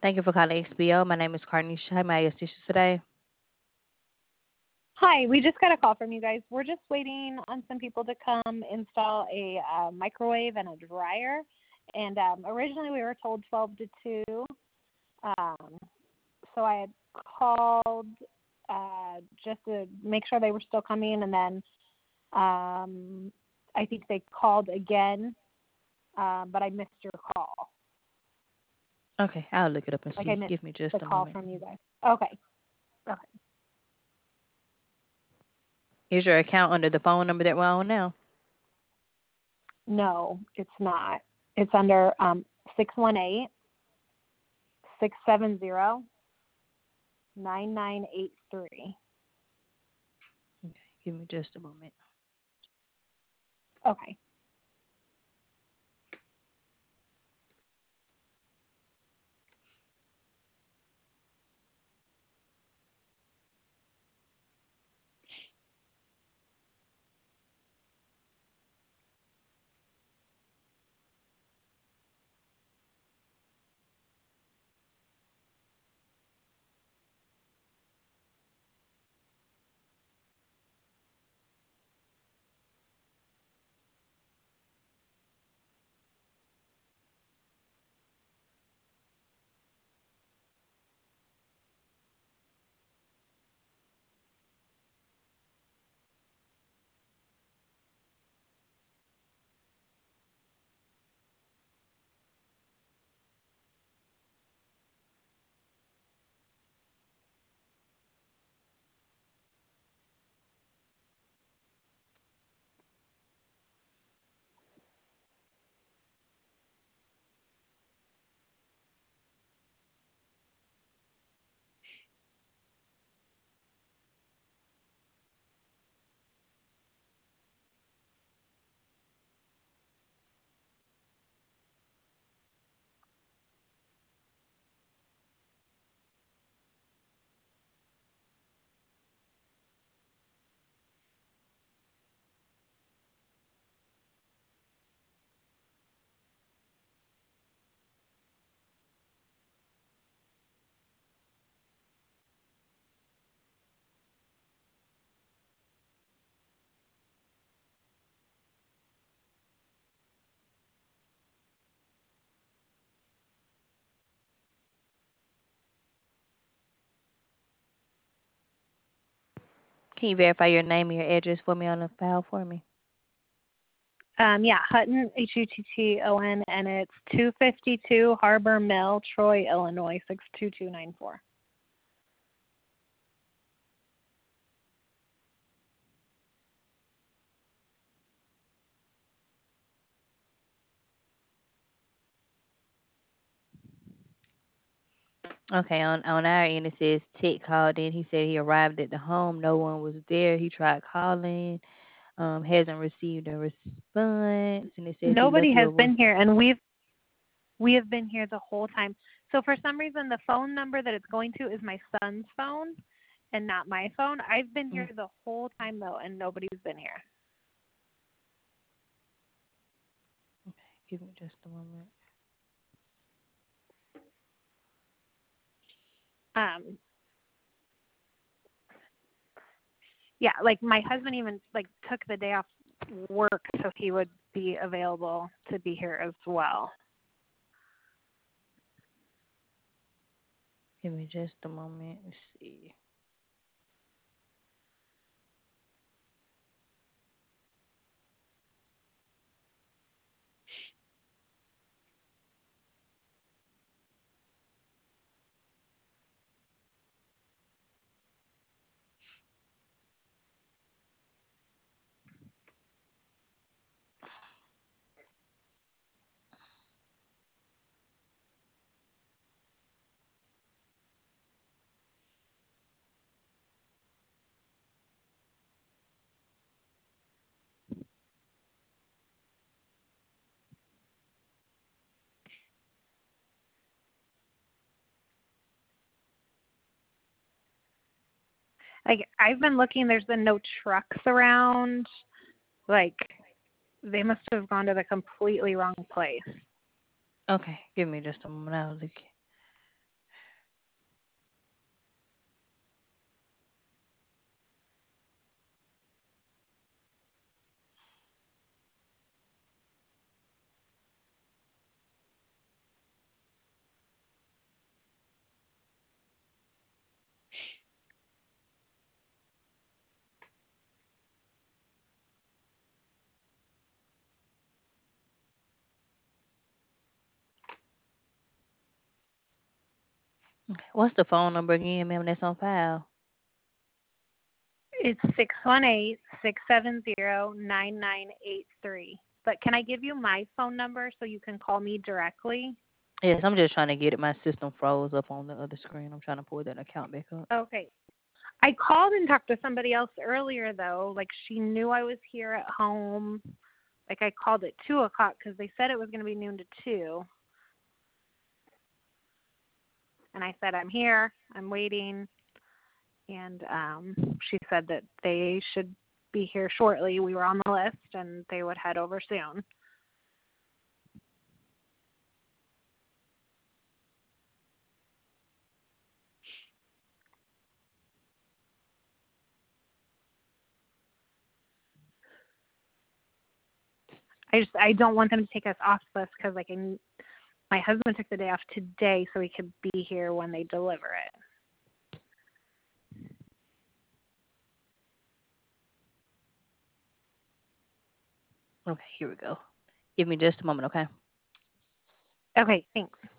Thank you for calling XBO. My name is Carnisha. How may I assist you today? Hi, we just got a call from you guys. We're just waiting on some people to come install a microwave and a dryer. And originally we were told 12 to 2. Um, so I had called just to make sure they were still coming. And then I think they called again, but I missed your call. Okay, I'll look it up and Like I see. missed Give me just the a call moment. from you guys. Okay. Okay. Is your account under the phone number that we're on now? No, it's not. It's under 618 9983. Okay, give me just a moment. Okay. Can you verify your name and your address for me on the file for me? Yeah, Hutton, Hutton, and it's 252 Harbor Mill, Troy, Illinois, 62294. Okay, on our end it says Tech called in. He said he arrived at the home. No one was there. He tried calling. Hasn't received a response, and it says he left Nobody you has a voice. been here, and we have been here the whole time. So for some reason, the phone number that it's going to is my son's phone and not my phone. I've been Mm, here the whole time, though, and nobody's been here. okay, give me just a moment. Um, yeah, like my husband even like took the day off work so he would be available to be here as well. Give me just a moment. Let's see. Like I've been looking, there's been no trucks around. Like they must have gone to the completely wrong place. Okay, give me just a moment. I'll look. What's the phone number again, ma'am? That's on file. It's 618-670-9983. But can I give you my phone number so you can call me directly? Yes, I'm just trying to get it. My system froze up on the other screen. I'm trying to pull that account back up. Okay. I called and talked to somebody else earlier, though. Like, she knew I was here at home. Like, I called at 2 o'clock because they said it was going to be noon to 2. And I said, I'm here. I'm waiting. And she said that they should be here shortly. We were on the list, and they would head over soon. I don't want them to take us off the list because my husband took the day off today so he could be here when they deliver it. Okay, here we go. Give me just a moment, okay? Okay, thanks.